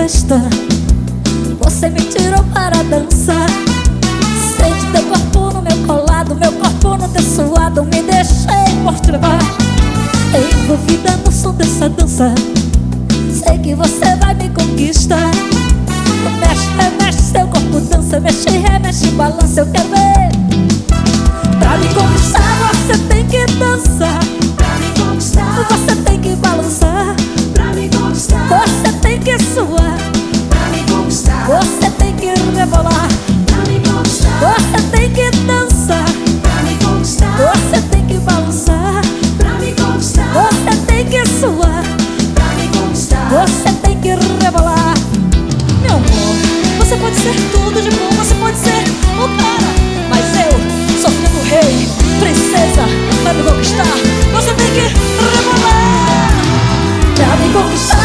festa, você me tirou para dançar. Sente teu corpo no meu colado, meu corpo no teu suado, me deixei por te levar. Envolvida no som dessa dança, sei que você vai me conquistar. Mexe, remexe, seu corpo dança, mexe, remexe, balança, eu quero ver. Pra me conquistar você tem que dançar, Pra me conquistar, você tem que balançar, pra me conquistar, você tem que suar, pra me conquistar, você tem que rebolar, pra me conquistar, você tem que dançar, pra me conquistar, você tem que balançar, pra me conquistar, você tem que suar, pra me conquistar. você tem que rebolar. Meu amor, você pode ser tudo de bom, você pode ser o cara, mas eu, sofrendo rei, princesa, pra me conquistar, você tem que rebolar. Pra me conquistar